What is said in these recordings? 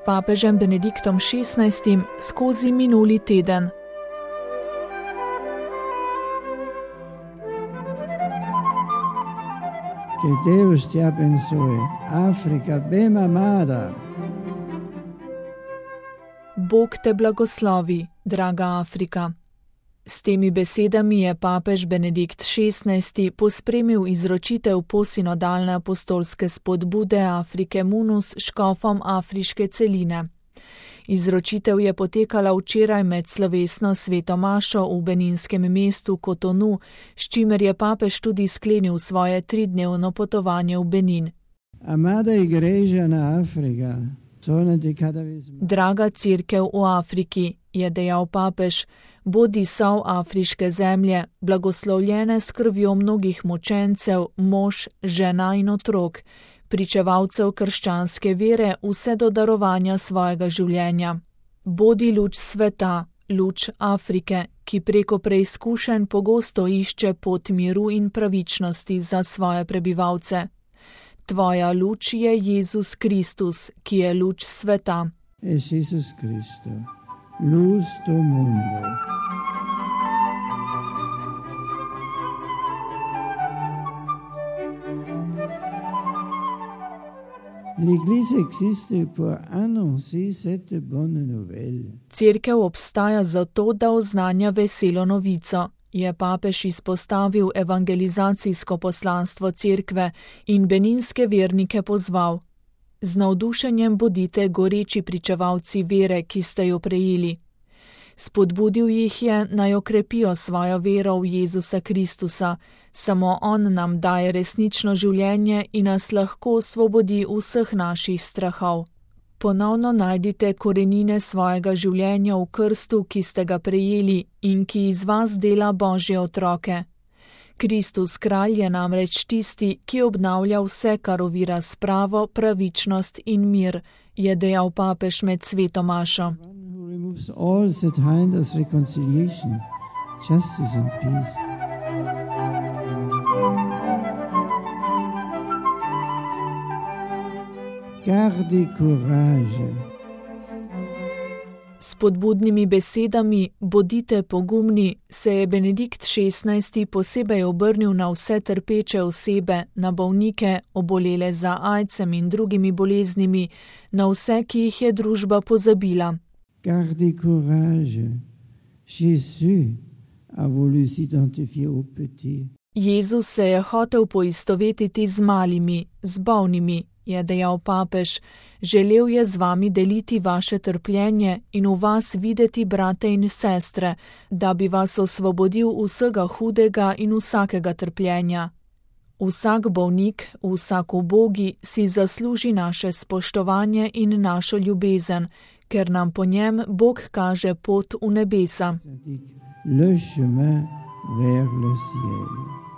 papežem Benediktom XVI skozi minuli teden. Che Deus ti abençoe, Afrika ben amada. Bog te blagoslovi, draga Afrika. S temi besedami je papež Benedikt XVI pospremil izročitev posinodalne apostolske spodbude Afrike Munus škofom afriške celine. Izročitev je potekala včeraj med slovesno sveto mašo v beninskem mestu Kotonu, s čimer je papež tudi sklenil svoje 3-dnevno potovanje v Benin. Amada igreja na Afrika, tornati cada vez mais. Draga cerkev v Afriki, je dejal papež, bodi sol afriške zemlje, blagoslovljene s krvjo mnogih mučencev, mož, žena in otrok, pričevalcev krščanske vere vse do darovanja svojega življenja. Bodi luč sveta, luč Afrike, ki preko preizkušenj pogosto išče pot miru in pravičnosti za svoje prebivalce. Tvoja luč je Jezus Kristus, ki je luč sveta. Es Jesus Cristo, luz do mundo. L'Église existe pour annoncer cette bonne nouvelle. Cerkev obstaja zato, da oznanja veselo novico, je papež izpostavil evangelizacijsko poslanstvo cerkve in beninske vernike pozval. Z navdušenjem bodite goreči pričevalci vere, ki ste jo prejeli. Spodbudil jih je, naj okrepijo svojo vero v Jezusa Kristusa, samo On nam daje resnično življenje in nas lahko osvobodi vseh naših strahov. Ponovno najdite korenine svojega življenja v krstu, ki ste ga prejeli in ki iz vas dela Božje otroke. Kristus kralj je namreč tisti, ki obnavlja vse, kar ovira spravo, pravičnost in mir, je dejal papež med sveto mašo. Removes all that hinders reconciliation, justice and peace. Gardi courage. S spodbudnimi besedami, bodite pogumni, se je Benedikt XVI posebej obrnil na vse trpeče osebe, na bolnike, obolele za aidsom in drugimi boleznimi, na vse, ki jih je družba pozabila. Gardi courage. Jésus a voulu s'identifier aux petits. Jezus se je hotel poistovetiti z malimi, z bolnimi, je dejal papež. Želel je z vami deliti vaše trpljenje in v vas videti brate in sestre, da bi vas osvobodil vsega hudega in vsakega trpljenja. Vsak bolnik, vsak ubogi si zasluži naše spoštovanje in našo ljubezen, ker nam po njem Bog kaže pot v nebesa. Le chemin vers le ciel.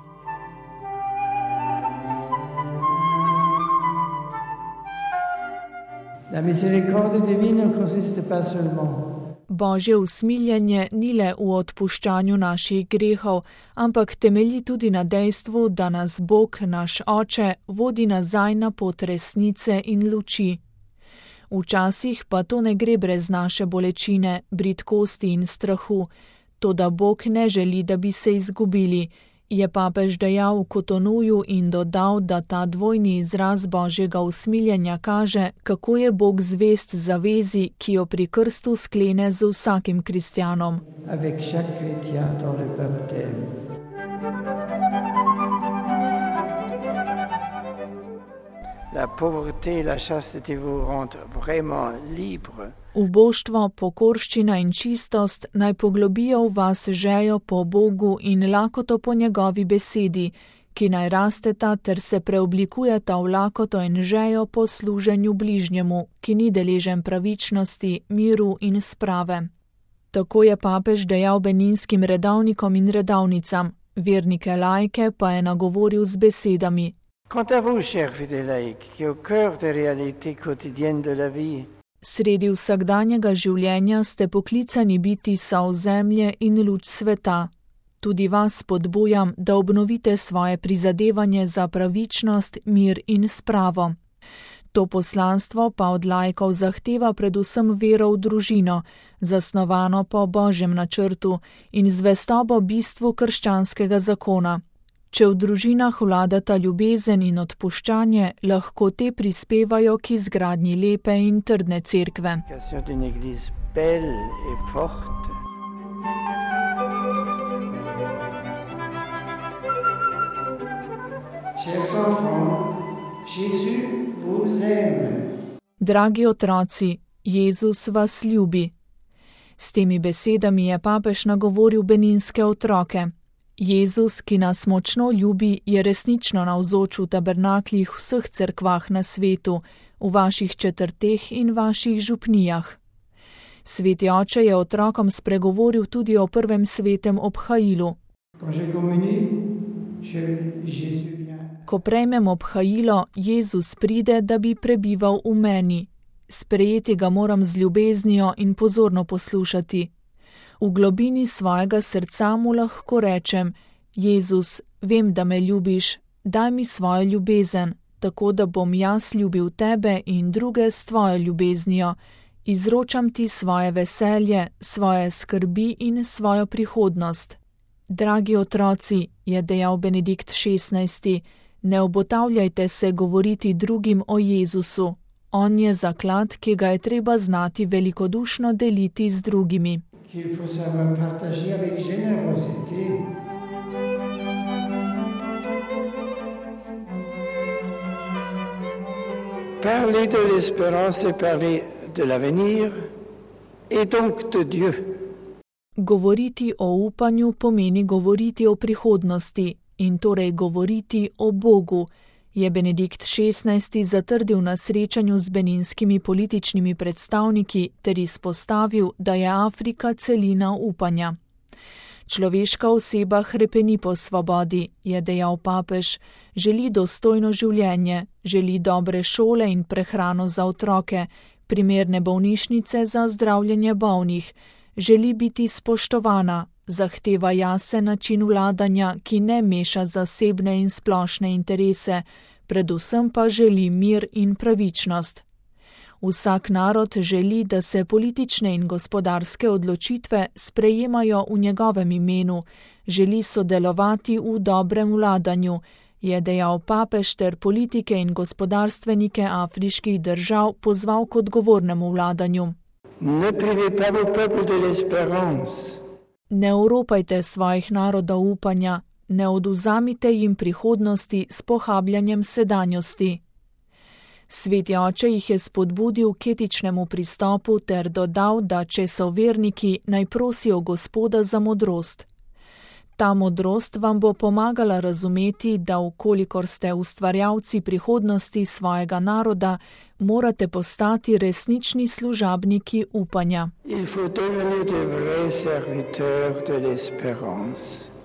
La miséricorde divine ne consiste pas seulement. Božje usmiljenje ni le v odpuščanju naših grehov, ampak temelji tudi na dejstvu, da nas Bog, naš Oče, vodi nazaj na pot resnice in luči. Včasih pa to ne gre brez naše bolečine, bridkosti in strahu, toda Bog ne želi, da bi se izgubili, je papež dejal v Kotonuju in dodal, da ta dvojni izraz Božjega usmiljenja kaže, kako je Bog zvest zavezi, ki jo pri krstu sklene z vsakim kristjanom. Avec chaque chrétien dans le baptême. La pauvreté et la chasteté vous rendent vraiment libre. Uboštvo, pokorščina in čistost naj poglobijo v vas žejo po Bogu in lakoto po njegovi besedi, ki naj rasteta ter se preoblikujeta v lakoto in žejo po služenju bližnjemu, ki ni deležen pravičnosti, miru in sprave. Tako je papež dejal beninskim redovnikom in redovnicam, vernike laike pa je nagovoril z besedami. Quant à vous, chers fidèles laïcs, qui au cœur des réalités quotidiennes de la vie, Sredi vsakdanjega življenja ste poklicani biti sol zemlje in luč sveta. Tudi vas spodbujam, da obnovite svoje prizadevanje za pravičnost, mir in spravo. To poslanstvo pa od laikov zahteva predvsem vero v družino, zasnovano po Božjem načrtu in zvestobo bistvu krščanskega zakona. Če v družinah vladata ljubezen in odpuščanje, lahko te prispevajo k izgradnji lepe in trdne cerkve. Dragi otroci, Jezus vas ljubi. S temi besedami je papež nagovoril beninske otroke. Jezus, ki nas močno ljubi, je resnično navzoč v tabernaklih vseh cerkvah na svetu, v vaših četrteh in vaših župnijah. Sveti oče je otrokom spregovoril tudi o prvem svetem obhajilu. Ko prejmem obhajilo, Jezus pride, da bi prebival v meni. Sprejeti ga moram z ljubeznijo in pozorno poslušati. V globini svojega srca mu lahko rečem: Jezus, vem, da me ljubiš, daj mi svojo ljubezen, tako da bom jaz ljubil tebe in druge s tvojo ljubeznijo. Izročam ti svoje veselje, svoje skrbi in svojo prihodnost. Dragi otroci, je dejal Benedikt XVI, ne obotavljajte se govoriti drugim o Jezusu. On je zaklad, ki ga je treba znati velikodušno deliti z drugimi. Parler de l'espérance et parler de l'avenir et donc de Dieu. Govoriti o upanju pomeni govoriti o prihodnosti in torej govoriti o Bogu, je Benedikt XVI zatrdil na srečanju z beninskimi političnimi predstavniki ter izpostavil, da je Afrika celina upanja. Človeška oseba hrepeni po svobodi, je dejal papež, želi dostojno življenje, želi dobre šole in prehrano za otroke, primerne bolnišnice za zdravljenje bolnih, želi biti spoštovana, zahteva jasen način vladanja, ki ne meša zasebne in splošne interese, predvsem pa želi mir in pravičnost. Vsak narod želi, da se politične in gospodarske odločitve sprejemajo v njegovem imenu, želi sodelovati v dobrem vladanju, je dejal papež ter politike in gospodarstvenike afriških držav pozval k odgovornemu vladanju. Ne privez pas vos peuples de l'espérance. Ne oropajte svojih narodov upanja, ne odvzamite jim prihodnosti s pohabljanjem sedanjosti. Sveti oče jih je spodbudil k etičnemu pristopu ter dodal, da če so verniki, naj prosijo Gospoda za modrost. Ta modrost vam bo pomagala razumeti, da vkolikor ste ustvarjalci prihodnosti svojega naroda, morate postati resnični služabniki upanja. Il faut devenir de vrais serviteurs de l'espérance.